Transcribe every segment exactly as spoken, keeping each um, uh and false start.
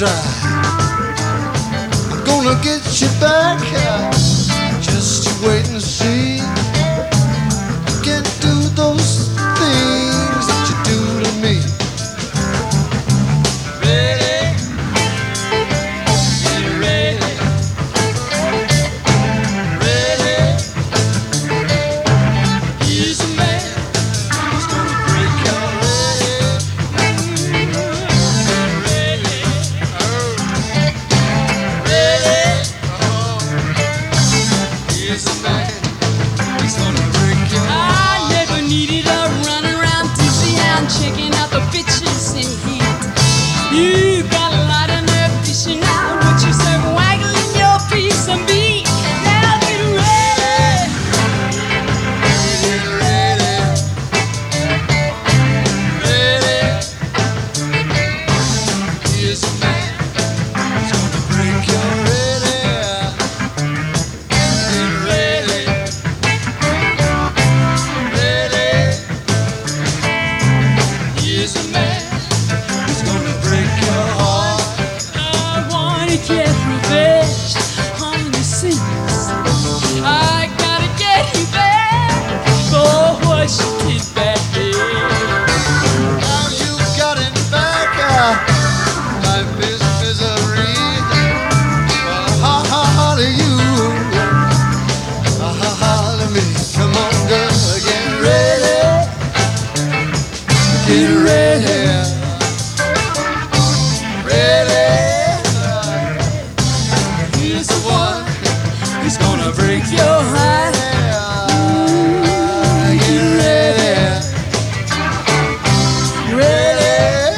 dry. I'm gonna get you back, just you wait and see. You can't do those things that you do to me. Ready? Get ready. Ready? He's a man who's gonna break your head. Ready? Oh. Ready? Oh. He's a man who's gonna break your heart. I never needed a run around Disneyland checking out the bitches in heat. You got a lot of nerve dishing out what you say, waggling your piece of meat. Now get ready. Get ready. Ready. He's a man who's gonna break your head. Get ready. Ready. He's a man who's gonna break your heart. I wanna get revenge on the sins. I gotta get you back for what you did back then. Now you got it back. uh, Life is misery. Uh, ha ha ha to you. Ha ha ha to me. Come on, girl, get ready. Get ready. Ready. He's the one who's gonna break your heart. Get ready. Ready.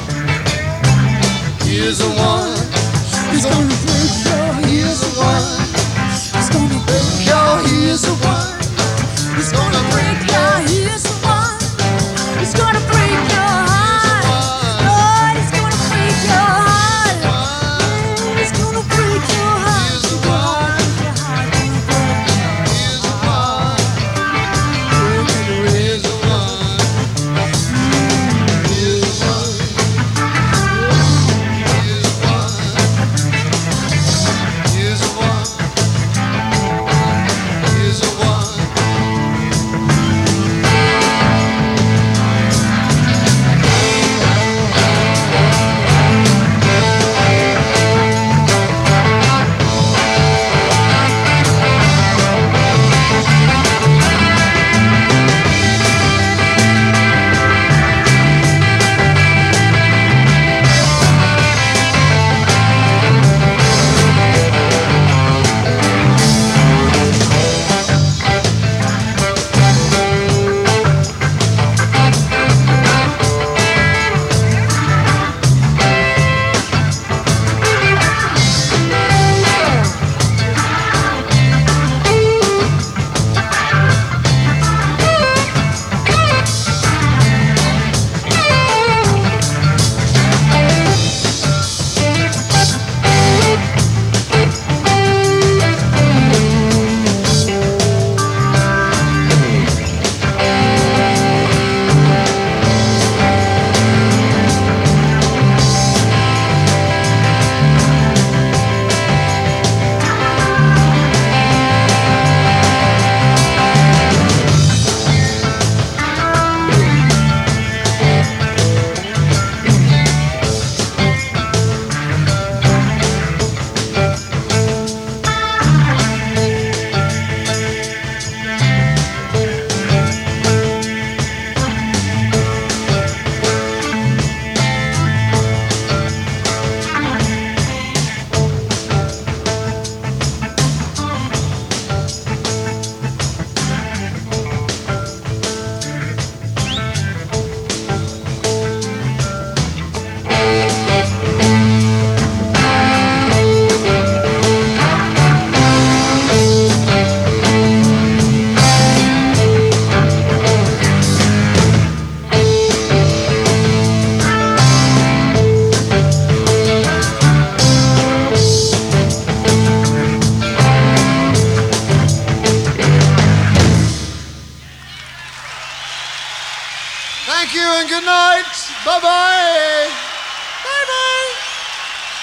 He's the one who's gonna break your. He's the one who's gonna break your. He's the one who's gonna break your. He's the one who's gonna break your heart. Lord, he's gonna break your heart. He's gonna break your heart. He's the one. He's the one. He's the one. He's the one. He's the one. He's the one. Thank you and good night. Bye-bye. Bye-bye.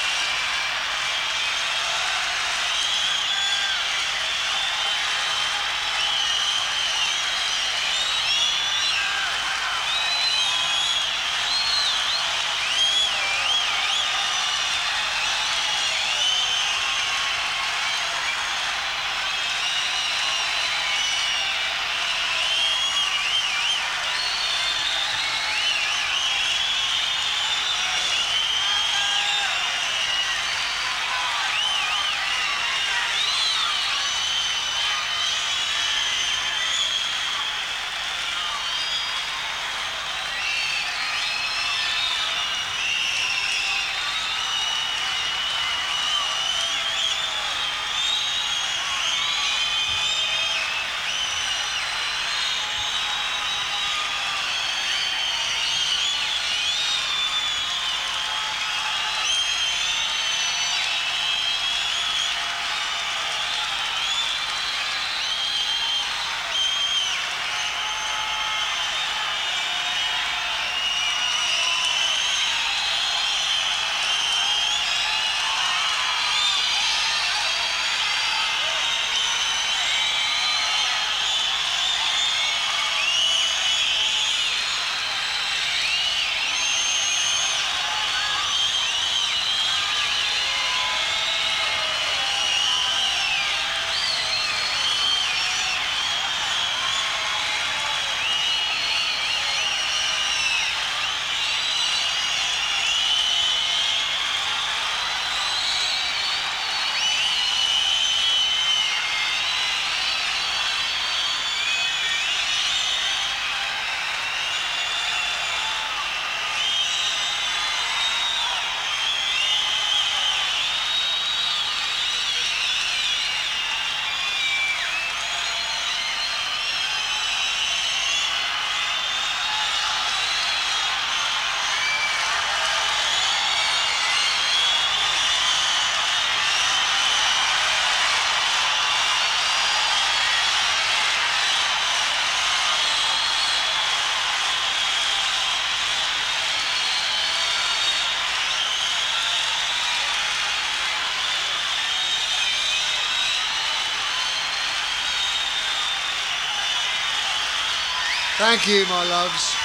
Thank you, my loves.